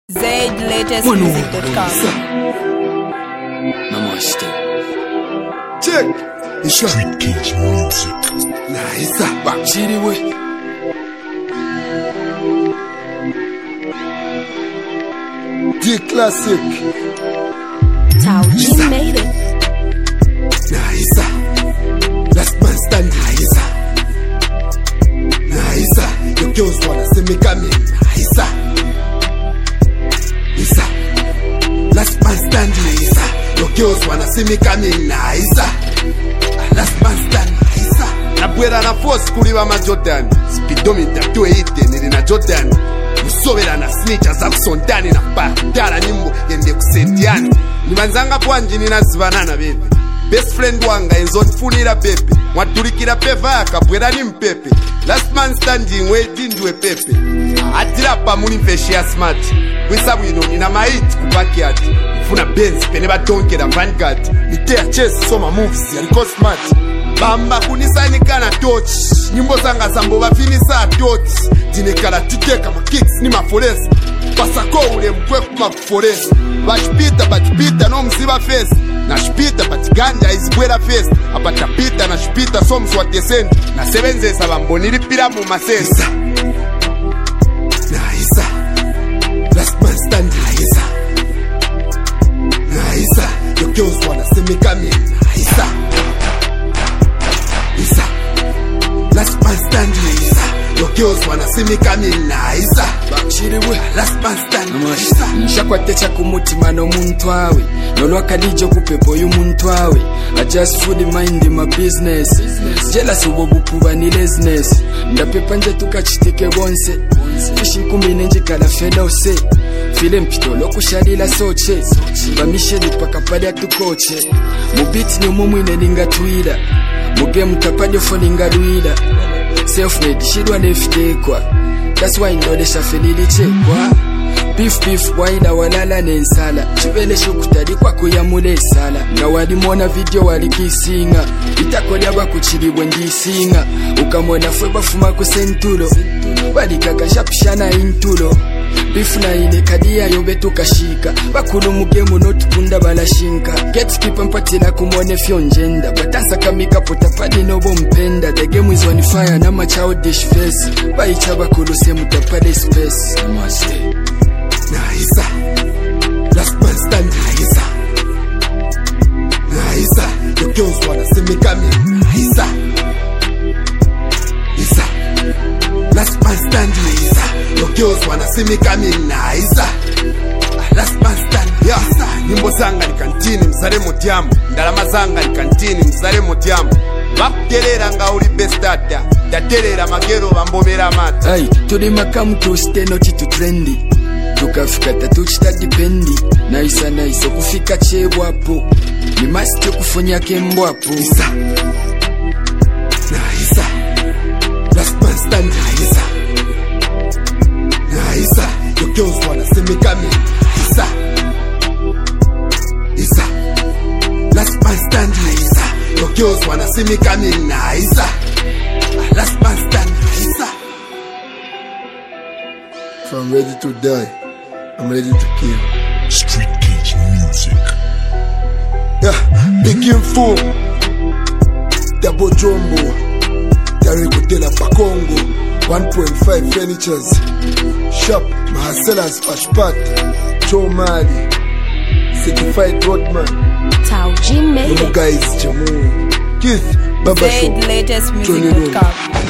ZLatestmusic.com. Namaste. Check. Street Cage Music. Nice. Bakshiri we. The classic. Tao G made it. Nice. Last man stand. Nice. Your girls wanna see me coming. Nice. Last man stand. Your girls wanna see me coming. Nice. Last man stand. Nabwera na force kuliba ma Jordan. Speedometer 280 nili na Jordan. Musobera na snitcha za kusondani na patara nyimbo yende kusentiani. Nimanzanga bwanji ninazibanana bebe. Best friend wanga enzonfunira pepe. Mwatulikira peva akabwera ni mpepe. Last man standing waiting ndwe pepe. Atira pa muni mfeshi ya smart. Kwisabu ino nina maiti kupaki ati. Mfuna Benz peneba donkera Vanguard. Nitea chase soma moves ya liko smart. Bamba kunisanika na torch. Nyimbo zanga zambo bafinisa torch. Dinekala titeka ma kicks ni ma forest. Pasako ule mkwe kuma forest. Bachipita no mziba face. Na shpita batiganja izibwera face. Apatapita na shpita so mswate send. Na sevenze sabambo nilipira mu masesa. Naisa. Last man stand. Naisa. Naisa. Your girls wanna see me coming. Naisa. Last man stand. Your girls wanna see me coming. Naisa. Bakshiri we. Last man stand. Nshakwatecha kumutima no muntu awe. Nolwaka dijo kupepo y'umuntu awe. I just fully mind my business. Jealous ubobukuba ni laziness. Ndapepa nje tukachitike bonse. Tushinkumi nenje kala fenose. File mpito lokushalila soche. Bamisheli paka pali atukoche. Mubiti ni umumwine ninga tuida. Muge mutapadio foninga luida. Self-made shidwa nefitekwa. That's why ndodesha felili chekwa. Beef waida walala nensala. Chubele shukutali kwa kuyamule sala. Na walimona video walikisinga. Itakolya bakuchilibwe ndisinga. Ukamona fweba fuma kusentulo. Walikakashapishana intulo. Beef na ile kadia yobe tukashika. Bakulu mugemu notukunda balashinka. Gatekeeper mpatila kumone fyonjenda. Batansa kamika potapadi nobo mpenda. The game is on fire na ma childish face. Baicha bakulu se mutapade space. Namaste. Naisa. Last man stand. Naisa. Naisa. Your girls wanna see me coming. Naisa. Naisa. Last man stand. Naisa. Your girls wanna see me coming. Naisa. Last man stand. Yeah. Nyimbo zanga ni kantini mzare mutiamu. Ndalama zanga ni kantini mzare mutiamu. Bakuterera nga uli bestata. Daterera magero bambomera mata. Ay, tuli makamu tu steno chitu trendy. Tukafika tatu chita dipendi. Naisa kufika chebwapo. Ni masti kufunya kembwapo. Naisa. Naisa. Last man stand. Naisa. Naisa. Your girls wanna see me coming. Naisa. Naisa. Last man stand. Naisa. Your girls wanna see me coming. Naisa. Last man stand. Naisa. If I'm ready to die, I'm ready to kill. Street Cage Music. Yeah, big info. Double jumbo. Tarikutela pa Congo. 1.5 furnitures. Shop, Mahaselas Pashpat. Joe Mali. Certified roadman. Tao G made You it. guys, Jamu. Keith, Baba Show. ZLatestmusic.com.